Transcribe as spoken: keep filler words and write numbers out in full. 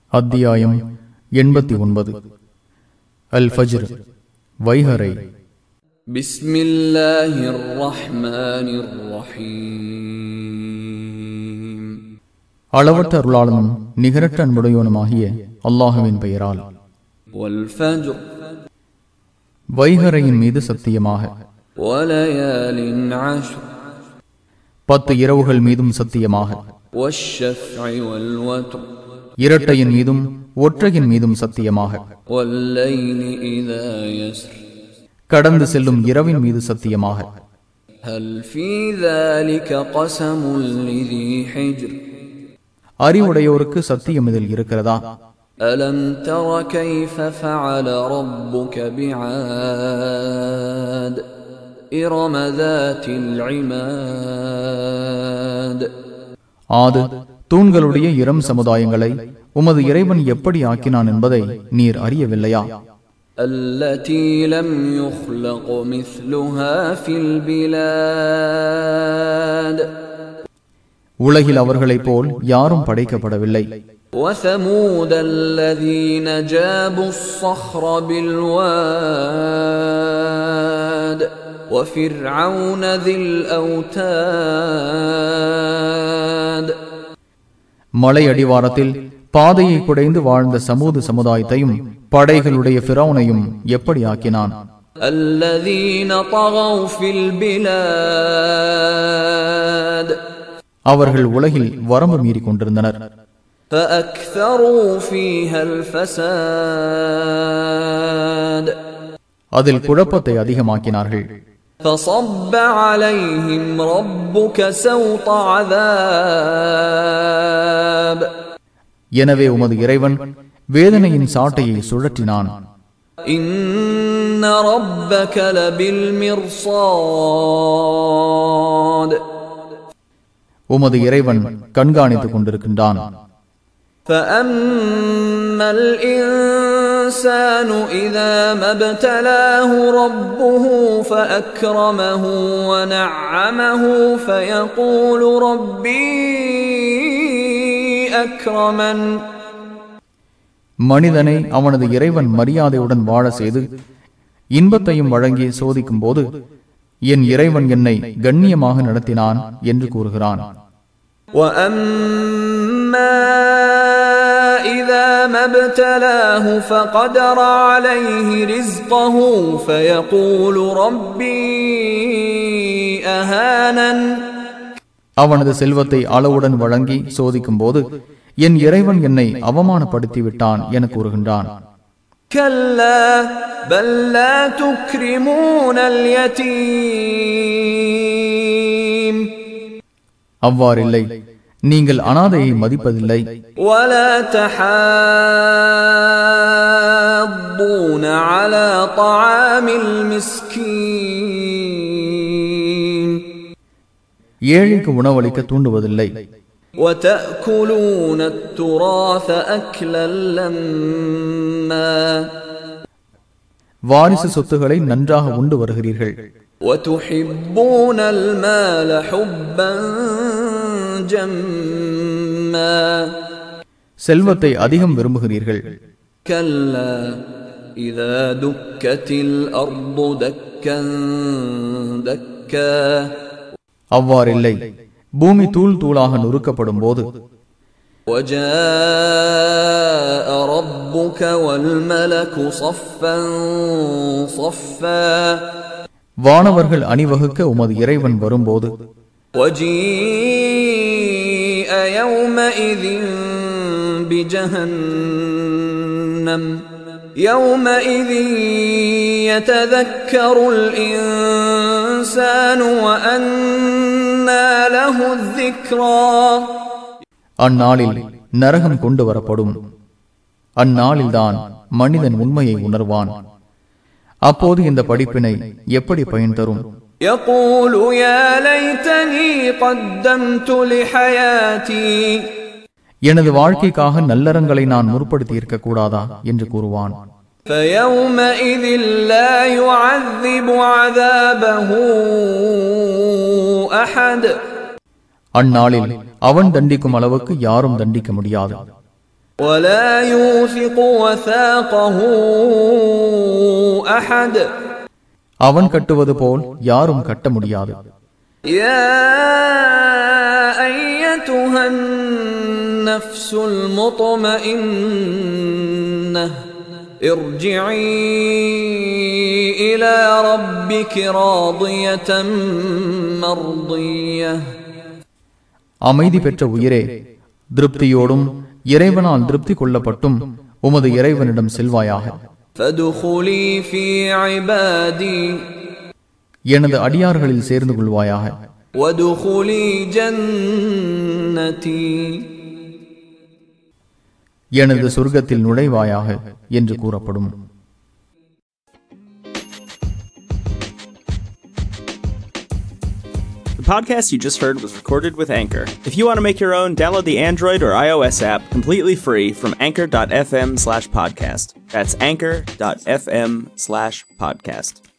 அத்தியாயம் எண்பத்தி ஒன்பது. அல் ஃபஜ்ர், வைஹரை. பிஸ்மில்லாஹிர் ரஹ்மானிர் ரஹீம். அளவற்ற அருளாளனும் நிகரற்ற அன்புடையோனுமாகிய அல்லாஹுவின் பெயரால். வல் ஃபஜ்ர், வைஹரையின் மீது சத்தியமாக. வலயாலின் அஷ்ர், பத்து இரவுகள் மீதும் சத்தியமாக. வஷ்ஷஃப்இ வல் வத்ர், இரட்டையின் மீதும் ஒற்றையின் மீதும் சத்தியமாக. வல்லைலி இதா யஸ்ர், கடந்து செல்லும் இரவின் மீது சத்தியமாக. ஹல் ஃபீ ذلك قسم لذي حجر, அறிவுடையோருக்கு சத்தியம் இதில் இருக்கிறதா? அலம் தர கைஃப ஃபஅல ரப்புக பிஆத், இரம ذاتில் இமாத். ஆது தூண்களுடைய இரம் சமுதாயங்களை உமது இறைவன் எப்படி ஆக்கினான் என்பதை நீர் அறியவில்லையா? அல்லதி லம் யுக்லக் மிஸ்லுஹா ஃபில் பிலாத், உலகில் அவர்களைப் போல் யாரும் படைக்கப்படவில்லை. وثمود الذين جابوا الصخر بالواد, وفرعون ذي الأوتاد. மலை அடிவாரத்தில் பாதையை குடைந்து வாழ்ந்த சமூது சமுதாயத்தையும் படைகளுடைய ஃபிரௌனையும் எப்படி ஆக்கினான்? الذين طغوا في البلاد, அவர்கள் உலகில் வரம்பு மீறி கொண்டிருந்தனர். فأكثروا فيها الفساد, அதில் குழப்பத்தை அதிகமாக்கினார்கள். فصب عليهم ربك سوط عذاب, எனவே உமது இறைவன் வேதனையின் சாட்டையை சுழற்றினான். إن ربك لبالمرصاد, உமது இறைவன் கண்காணித்துக் கொண்டிருக்கின்றான். فأما الإنسان إذا ما ابتلاه ربه فأكرمه ونعمه فيقول ربي أكرمن. மனிதனை அவனது இறைவன் மரியாதையுடன் வாழ செய்து இன்பத்தையும் வழங்கி சோதிக்கும் போது என் இறைவன் என்னை கண்ணியமாக நடத்தினான் என்று கூறுகிறான். وَأَمَّا إِذَا مَا ابْتَلَاهُ فَقَدَرَ عَلَيْهِ رِزْقَهُ فَيَقُولُ رَبِّي أَهَانَنِ. அவனது செல்வத்தை அளவுடன் வழங்கி சோதிக்கும் போது என் இறைவன் என்னை அவமானப்படுத்தி விட்டான் என கூறுகின்றான். كَلَّا بَلْ لَا تُكْرِمُونَ الْيَتِيمَ, அவ்வாறில்லை, நீங்கள் அனாதையை மதிப்பதில்லை. وَلَا تَحَاضُّونَ عَلَى طَعَامِ الْمِسْكِينِ, ஏழைக்கு உணவளிக்க தூண்டுவதில்லை. وَتَأْكُلُونَ التُّرَاثَ أَكْلًا لَمًّا, வாரிசு சொத்துக்களை நன்றாக உண்டு வருகிறீர்கள். وَتُحِبُّونَ الْمَالَ حُبًّا جَمًّا, செல்வத்தை அதிகம் விரும்புகிறீர்கள். كَلَّا إِذَا دُكَّتِ الْأَرْضُ دَكًّا دَكًّا, அவ்வாறில்லை, பூமி தூள் தூளாக நொறுக்கப்படும் போது. وَجَاءَ رَبُّكَ وَالْمَلَكُ صَفًّا صَفًّا, வானவர்கள் அணிவகுக்க உமது இறைவன் வரும்போது. وَجِيءَ يَوْمَئِذٍ بِجَهَنَّمَ, يَوْمَئِذٍ يَتَذَكَّرُ الْإِنسَانُ وَأَنَّى لَهُ الذِّكْرَى. அந்நாளில் நரகம் கொண்டு வரப்படும். அந்நாளில்தான் மனிதன் உண்மையை உணர்வான். அப்போது இந்த படிப்பினை எப்படி பயன் தரும்? يَقُولُ يَا لَيْتَنِي قَدَّمْتُ لِحَيَاتِي, எனது வாழ்க்கைக்காக நல்லறங்களை நான் முற்படுத்தி இருக்க கூடாதா என்று கூறுவான். فَيَوْمَئِذٍ لَا يُعَذِّبُ عَذَابَهُ أَحَدٌ, அந்நாளில் அவன் தண்டிக்கும் அளவுக்கு யாரும் தண்டிக்க முடியாது. ولا يوثق وثاقه أحد. அவன் கட்டுவது போல் யாரும் கட்ட முடியாது. يا أيتها النفس المطمئنة ارجعي إلى ربك راضية مرضية. அமைதி பெற்ற உயிரே, திருப்தியோடும் இறைவனால் திருப்தி கொள்ளப்பட்டும் உமது இறைவனிடம் செல்வாயாக. فادخلي في عبادي. எனது அடியார்களில் சேர்ந்து கொள்வாயாக. وادخلي جنتي. எனது சொர்க்கத்தில் நுழைவாயாக என்று கூறப்படும். The podcast you just heard was recorded with Anchor. If you want to make your own, download the Android or iOS app completely free from anchor dot f m slash podcast. That's anchor dot f m slash podcast.